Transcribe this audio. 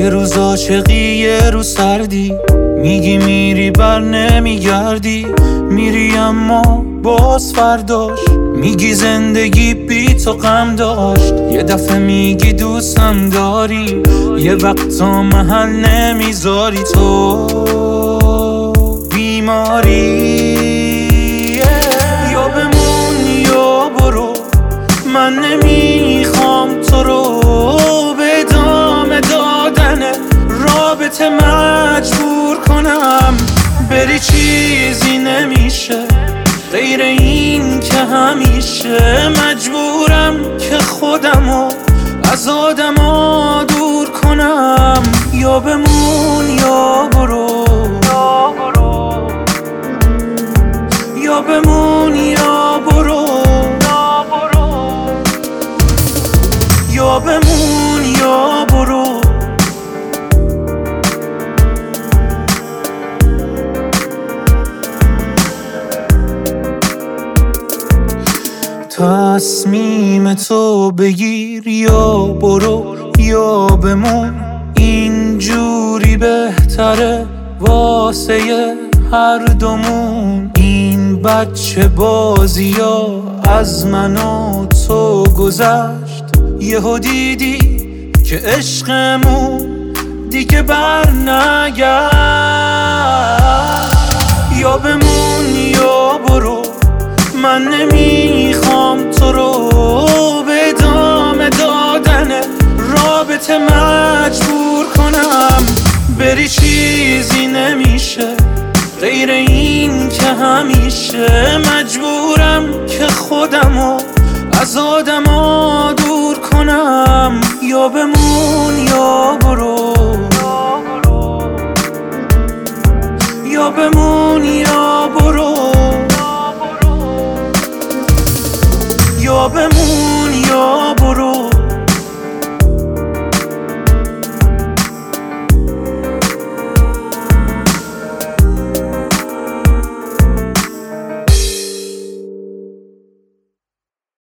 یه روز عاشقی یه روز سردی، میگی میری بر نمیگردی، میری اما باز فرداش میگی زندگی بی تو غم داشت. یه دفعه میگی دوستم داری، یه وقتا محل نمیذاری، تو بیماری. یا بمون یا برو، من نمیخوام تو رو به ادامه دادن رابطه مجبور کنم. بری چیزی نمیشه غیر این که همیشه مجبورم که خودمو از آدما دور کنم. یا بمون یا برو، یا بمون یا برو، یا بمون یا برو. تصمیم تو بگیر، یا برو یا بمون، اینجوری بهتره واسه هر دومون. این بچه بازی ها از من و تو گذشت، یهو دیدی که عشقمون دیگه بر نگشت. یا بمون یا برو، من نمیخوام تو رو به ادامه دادن رابطه مجبور کنم. بری چیزی نمیشه غیر این که همیشه مجبورم که خودمو از آدما دور کنم. یا بمون یا برو، یا بمون